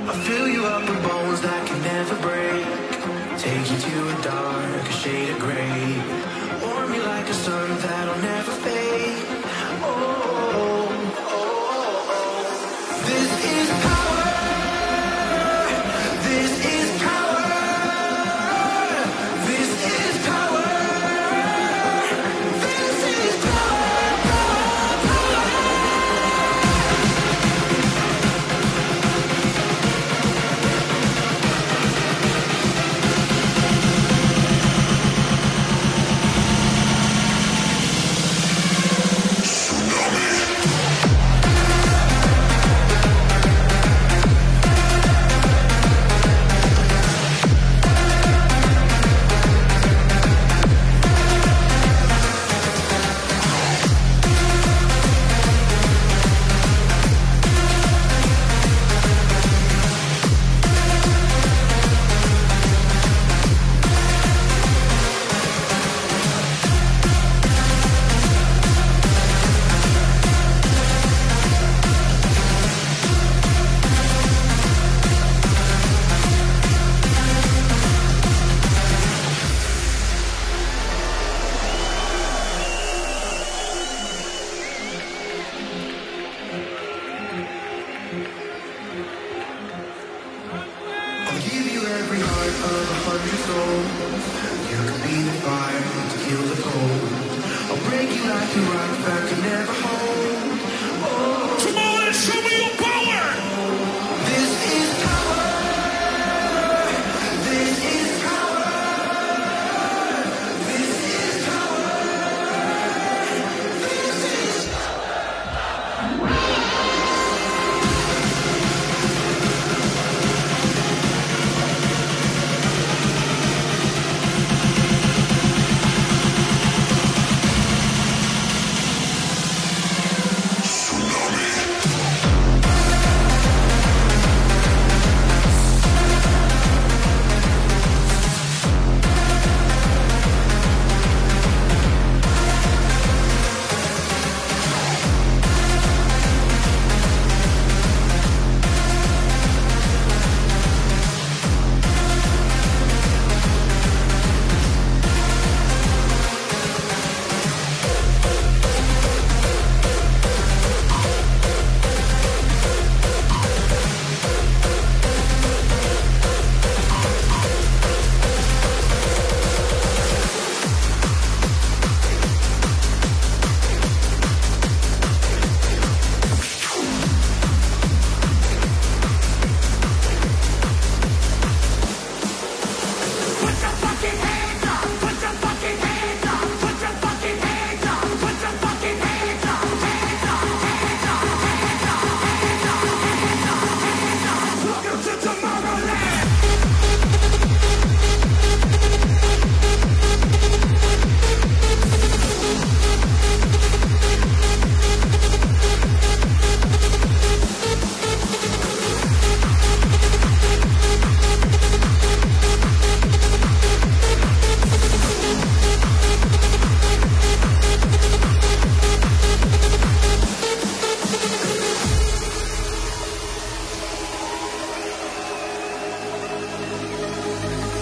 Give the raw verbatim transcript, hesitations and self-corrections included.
I fill you up with bones that can never break. Take you to a dark shade of gray. Warm me like a sun that'll never fade. Oh, oh, oh, oh, oh. This is power. This is power. This is power. This is power, power, power. I'll give you every heart of a hundred souls. You can be the fire to kill the cold. I'll break you like a rock that could never